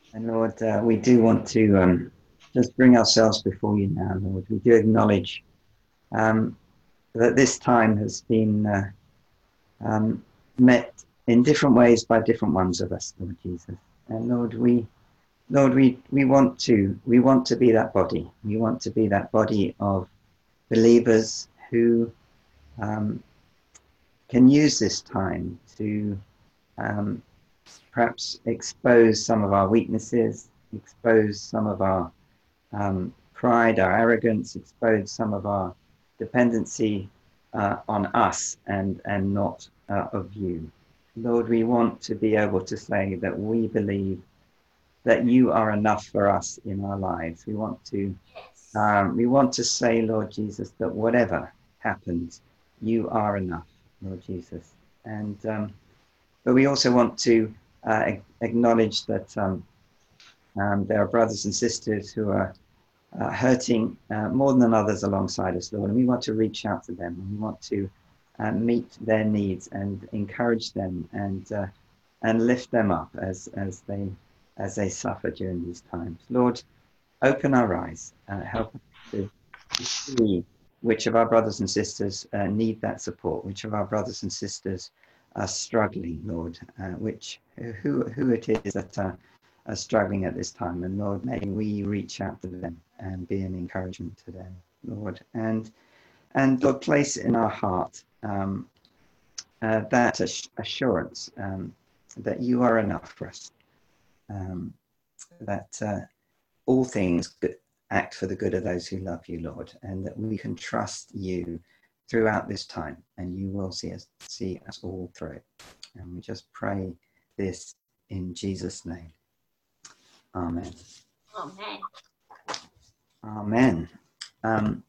And Lord, we do want to just bring ourselves before you now, Lord. We do acknowledge um, that this time has been um, met in different ways by different ones of us, Lord Jesus. And Lord, we want to be that body. We want to be that body of believers who um, can use this time to um, perhaps expose some of our weaknesses, expose some of our pride, our arrogance, expose some of our dependency on us and not of you. Lord, we want to be able to say that we believe that you are enough for us in our lives. We want to say, Lord Jesus, that whatever happens, you are enough, Lord Jesus. And but we also want to acknowledge that there are brothers and sisters who are hurting more than others alongside us, Lord. And we want to reach out to them, and we want to meet their needs and encourage them and lift them up as they suffer during these times. Lord, open our eyes, help us to see which of our brothers and sisters need that support, which of our brothers and sisters are struggling, Lord, who it is that are struggling at this time. And Lord, may we reach out to them and be an encouragement to them, Lord. And Lord, place in our heart that assurance that you are enough for us, that all things act for the good of those who love you, Lord, and that we can trust you throughout this time, and you will see us all through it. And we just pray this in Jesus' name. Amen. Amen. Amen.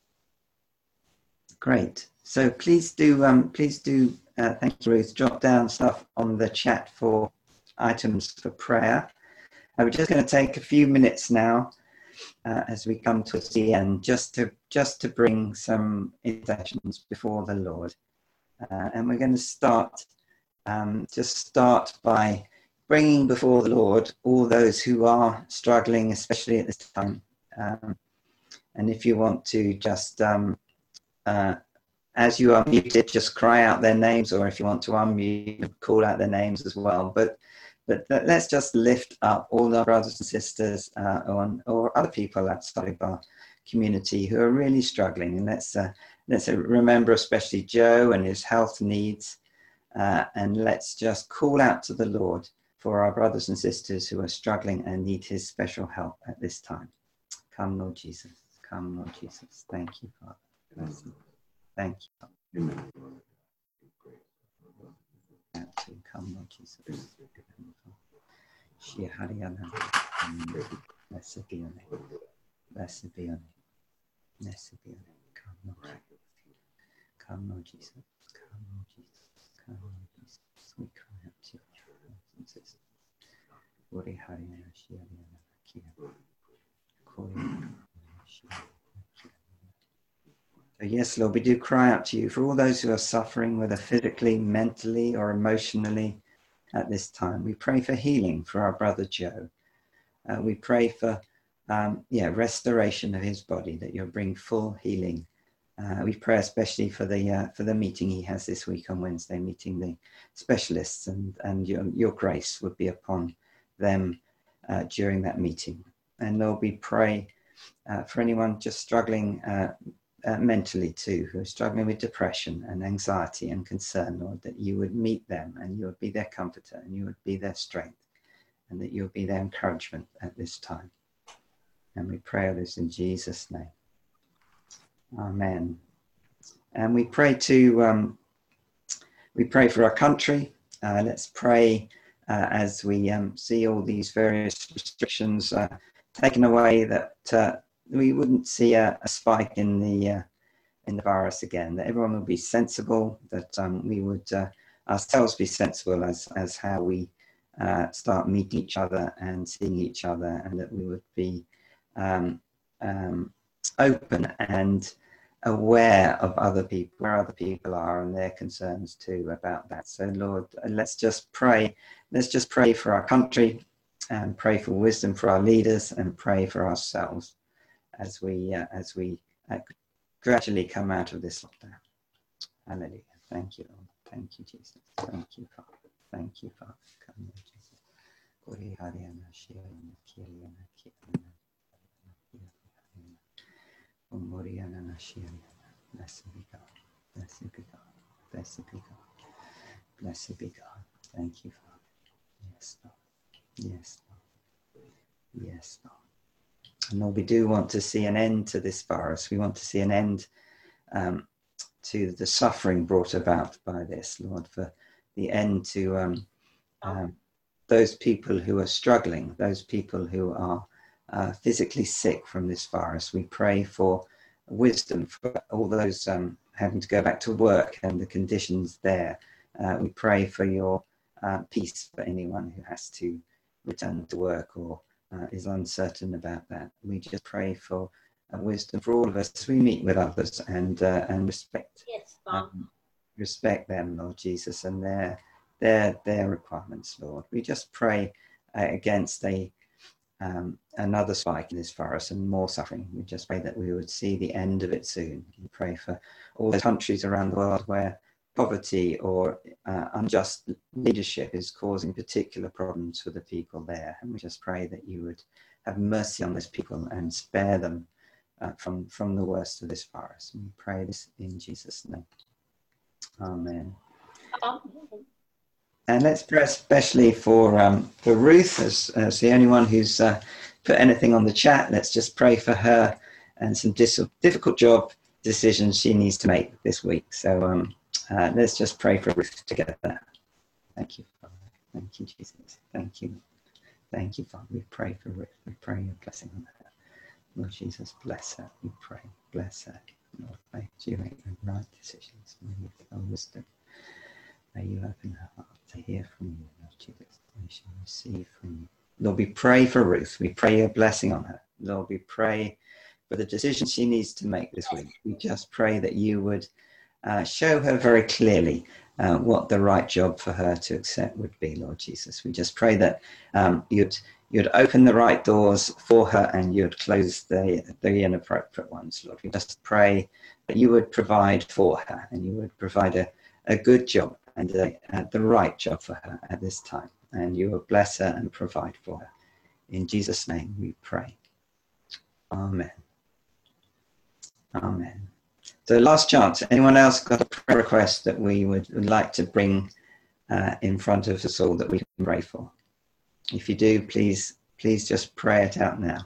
Great. So please do, thank you, Ruth, drop down stuff on the chat for items for prayer. We're just going to take a few minutes now as we come to the end, just to bring some intercessions before the Lord. And we're going to start by bringing before the Lord all those who are struggling, especially at this time. And if you want to just, as you are muted, just cry out their names, or if you want to unmute, call out their names as well. But let's just lift up all our brothers and sisters or other people outside of our community who are really struggling. And let's remember especially Joe and his health needs. And let's just call out to the Lord for our brothers and sisters who are struggling and need his special help at this time. Come, Lord Jesus. Come, Lord Jesus. Thank you, Father. Bless you. Thank you. Amen. Come, Lord Jesus. Blessed be your name. Blessed be your name. Blessed be your name. Come, Lord. Come, Lord Jesus. Come, Lord Jesus. Come, Lord Jesus. We cry out to you, brothers and sisters. So yes, Lord, we do cry out to you for all those who are suffering, whether physically, mentally, or emotionally at this time. We pray for healing for our brother Joe. We pray for restoration of his body, that you'll bring full healing. We pray especially for the meeting he has this week on Wednesday, meeting the specialists, and your grace would be upon them during that meeting. And Lord, we pray for anyone just struggling mentally too, who are struggling with depression and anxiety and concern, Lord, that you would meet them and you would be their comforter and you would be their strength and that you would be their encouragement at this time. And we pray this in Jesus' name. Amen. And we pray for our country. Let's pray as we see all these various restrictions taken away, that we wouldn't see a spike in the virus again, that everyone would be sensible, that we would ourselves be sensible as how we start meeting each other and seeing each other, and that we would be open and aware of other people, where other people are and their concerns too about that. So Lord, let's just pray for our country. and pray for wisdom for our leaders, and pray for ourselves as we gradually come out of this lockdown. Hallelujah. Thank you, Lord. Thank you, Jesus. Thank you, Father. Thank you, Father. Come, Lord Jesus. Blessed be God. Blessed be God. Blessed be God. Blessed be God. Thank you, Father. Yes, Lord. Yes, Lord. Yes, Lord. And Lord, we do want to see an end to this virus. We want to see an end to the suffering brought about by this, Lord, for the end to those people who are struggling, those people who are physically sick from this virus. We pray for wisdom for all those having to go back to work and the conditions there. We pray for your peace for anyone who has to return to work or is uncertain about that. We just pray for wisdom for all of us as we meet with others and respect respect them, Lord Jesus, and their requirements, Lord. We just pray against another spike in this virus and more suffering. We just pray that we would see the end of it soon. We pray for all those countries around the world where poverty or unjust leadership is causing particular problems for the people there. And we just pray that you would have mercy on those people and spare them from the worst of this virus. And we pray this in Jesus' name. Amen. And let's pray especially for Ruth, as the only one who's put anything on the chat. Let's just pray for her and some difficult job decisions she needs to make this week. So let's just pray for Ruth together. Thank you, Father. Thank you, Jesus. Thank you. Thank you, Father. We pray for Ruth. We pray your blessing on her. Lord Jesus, bless her. We pray. Bless her. Lord, may you make the right decisions. May you give her wisdom. May you open her heart to hear from you, Lord Jesus. May she receive from you. Lord, we pray for Ruth. We pray your blessing on her. Lord, we pray for the decisions she needs to make this week. We just pray that you would show her very clearly what the right job for her to accept would be, Lord Jesus. We just pray that you'd open the right doors for her and you'd close the inappropriate ones, Lord. We just pray that you would provide for her and you would provide a good job and the right job for her at this time. And you will bless her and provide for her. In Jesus' name we pray. Amen. Amen. So last chance. Anyone else got a prayer request that we would like to bring in front of us all that we can pray for? If you do, please just pray it out now.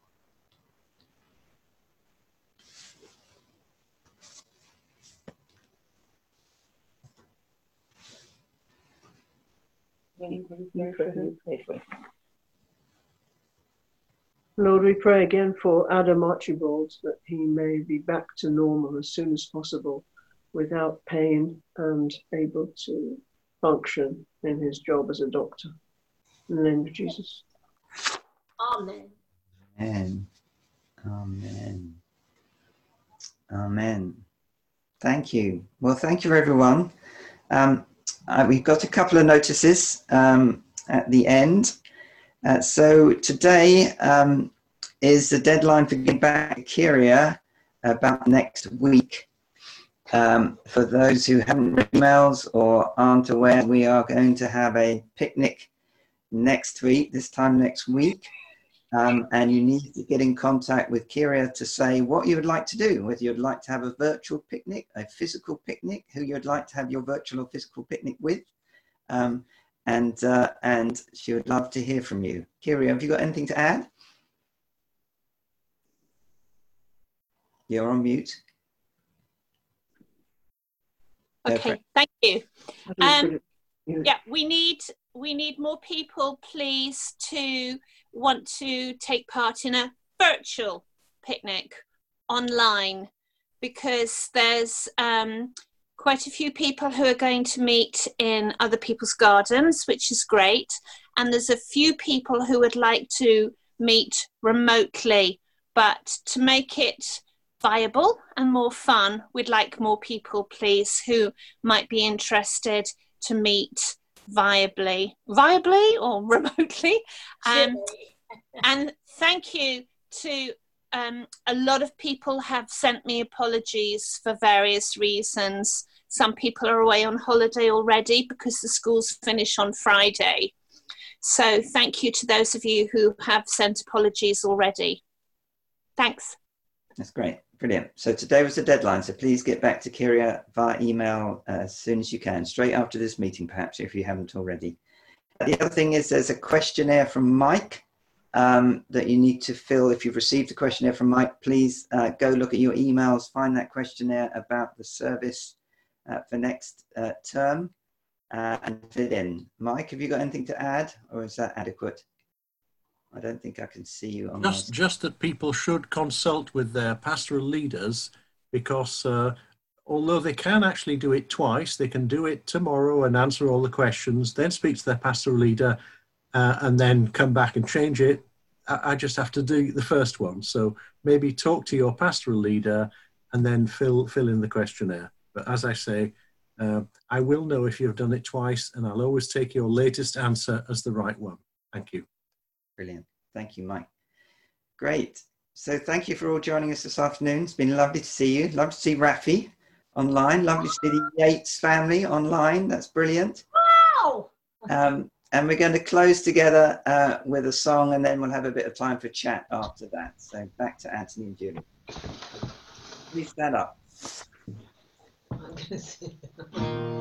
Lord, we pray again for Adam Archibald, that he may be back to normal as soon as possible without pain and able to function in his job as a doctor. In the name of Jesus. Amen. Amen. Amen. Amen. Thank you. Well, thank you, everyone. We've got a couple of notices at the end. So today is the deadline for getting back to Kyria about next week. For those who haven't read emails or aren't aware, we are going to have a picnic next week, this time next week. And you need to get in contact with Kyria to say what you would like to do, whether you'd like to have a virtual picnic, a physical picnic, who you'd like to have your virtual or physical picnic with. And she would love to hear from you. Kyria, have you got anything to add? You're on mute. Okay, thank you. Yeah, we need more people, please, to want to take part in a virtual picnic online, because there's quite a few people who are going to meet in other people's gardens, which is great, and there's a few people who would like to meet remotely, but to make it viable and more fun, we'd like more people, please, who might be interested to meet viably or remotely And thank you to a lot of people have sent me apologies for various reasons. Some people are away on holiday already because the schools finish on Friday. So thank you to those of you who have sent apologies already. Thanks. That's great. Brilliant. So today was the deadline. So please get back to Kyria via email as soon as you can, straight after this meeting, perhaps, if you haven't already. The other thing is there's a questionnaire from Mike that you need to fill. If you've received a questionnaire from Mike, please go look at your emails, find that questionnaire about the service for next term and fill it in. Mike, have you got anything to add, or is that adequate? I don't think I can see you on just that people should consult with their pastoral leaders, because although they can actually do it twice, they can do it tomorrow and answer all the questions, then speak to their pastoral leader and then come back and change it. I just have to do the first one. So maybe talk to your pastoral leader and then fill in the questionnaire. But as I say, I will know if you've done it twice, and I'll always take your latest answer as the right one. Thank you. Brilliant. Thank you, Mike. Great. So thank you for all joining us this afternoon. It's been lovely to see you. Lovely to see Rafi online. Lovely to see the Yates family online. That's brilliant. Wow! And we're going to close together with a song, and then we'll have a bit of time for chat after that. So back to Anthony and Julie. Please stand up. I'm going to see.